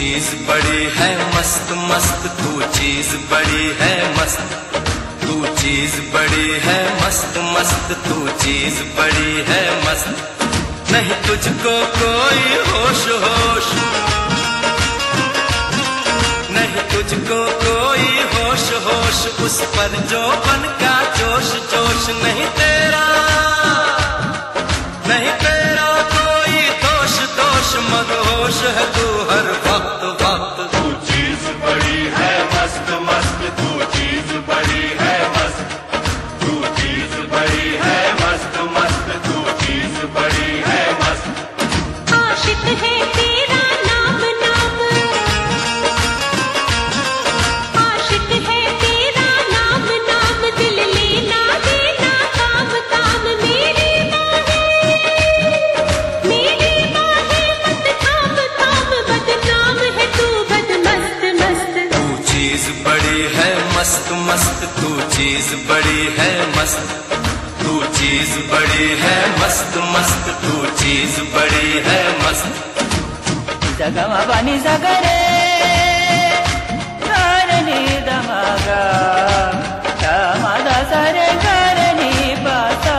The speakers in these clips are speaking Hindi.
चीज बड़ी है मस्त मस्त, तू चीज बड़ी है मस्त, तू चीज बड़ी है मस्त मस्त, तू चीज बड़ी है मस्त। नहीं तुझको कोई होश होश, नहीं तुझको कोई होश होश, उस पर जो बन का जोश जोश। नहीं तेरा कोई दोष दोष, मदहोश है तू हर वक्त वक्त। तू चीज बड़ी है मस्त मस्त, तू चीज बड़ी है मस्त, तू चीज बड़ी है मस्त मस्त, तू चीज बड़ी है मस्त। आशिक है तेरा नाम नाम, आशिक है तेरा नाम नाम, दिल लेना देना काम काम। मेरी बाहें मत थाम थाम, बदनाम है तू बदमस्त मस्त। तू चीज बड़ी है मस्त मस्त, तू चीज बड़ी है मस्त, तू चीज बड़ी है मस्त मस्त, तू चीज बड़ी है मस्त। जगमा पानी सगरे करनी दमागा, दमादा सरे करनी पासा।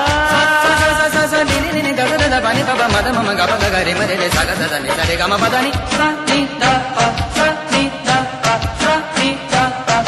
पानी पापा मद मम गा पद गरे मरे रे सागा दा नि सा रे गा म पदा नि सा नि दा पा सा नि दा पा सा नि दा पा।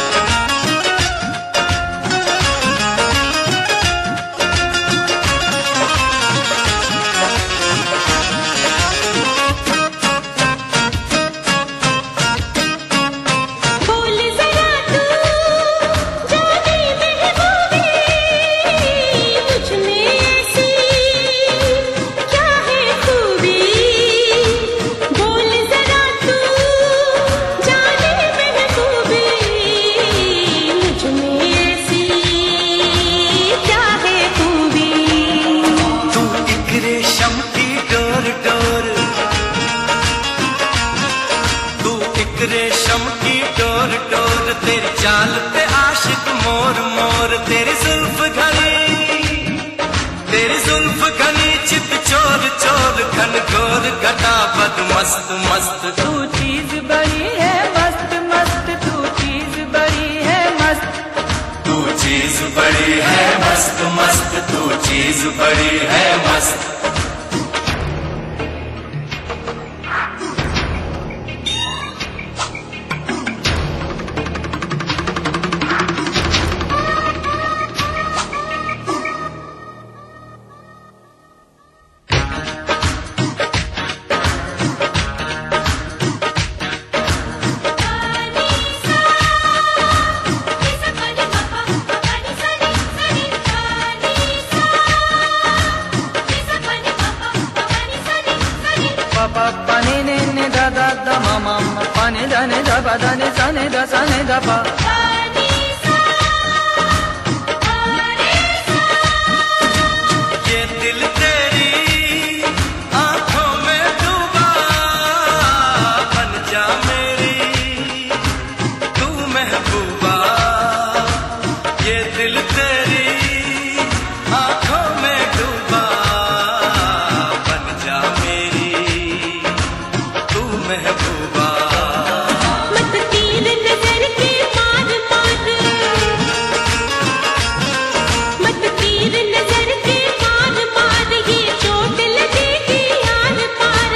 बोल जरा तू जाने महबूबी, मुझ में ऐसी क्या है खूबी। बोल जरा तू जाने महबूबी, मुझ में ऐसी क्या है खूबी। तू एक रेशम की डोर डोर, तू एक रेशम की डोर डोर, तेरी चाल पे आशिक मोर मोर। तेरी जुल्फ घनी चित चोर चोर, घन घोर घटा बद मस्त मस्त। तू चीज बड़ी है मस्त मस्त, तू चीज बड़ी है मस्त, तू चीज बड़ी है मस्त मस्त, तू चीज बड़ी है मस्त। पापा पानी ने दा दा दा मामा पानी दा ने दा पा दा ने सा ने दा पा। ये दिल तेरी आंखों में डूबा, बन जा मेरी तू महबूबा। ये दिल तेरी आंखों में डूबा, बन जा मेरी तू महबूबा। मत तीर नजर के मार मार, मत तीर नजर के मार मार, ये चोट लगेगी यार पार।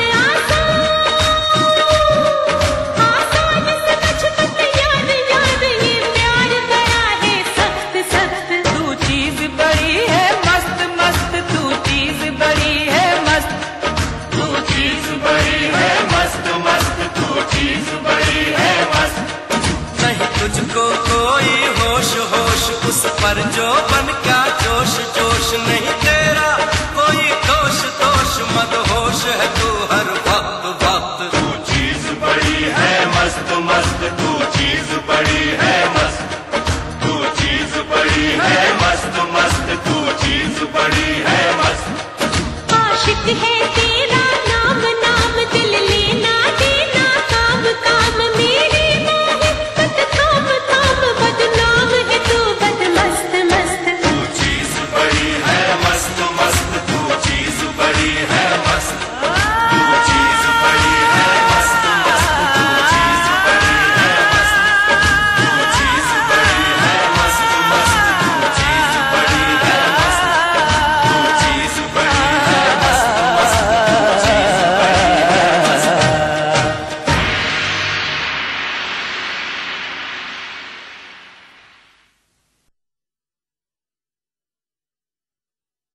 आसान समझ मत यार यार, ये प्यार बड़ा है सख्त सख्त। तू चीज बड़ी है मस्त मस्त, तू चीज बड़ी है मस्त, तू चीज बड़ी है मस्त मस्त, तू चीज बड़ी है मस्त। नहीं तुझको कोई होश होश, उस पर जो बन का जोश जोश। नहीं तेरा कोई दोष दोष, मदहोश है तू हर वक्त वक्त। तू चीज बड़ी है मस्त मस्त, तू चीज बड़ी है मस्त, तू चीज बड़ी है मस्त मस्त, तू चीज बड़ी है मस्त। आशिक है